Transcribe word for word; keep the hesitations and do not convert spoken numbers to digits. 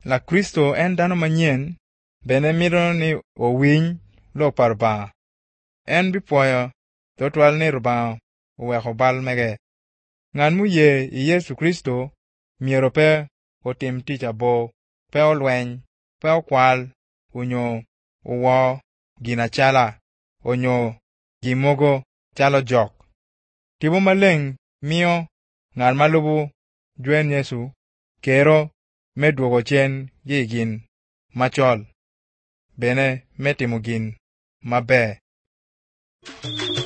la Kristo en dano manyien bene mito ni owiny lok pa Rubanga. En bipwoyo thotwal ni Rubanga oweko bal mege. Ngat muye i Yesu Kristo myero pe otim tic abo, pe olweny, pe okwal, onyo owo gin acala, onyo gimogo calo jok. Tipo maleng miyo ngat ma lubo jwen Yesu kero me dwogo cen gi gin macol, bene me timo gin maber.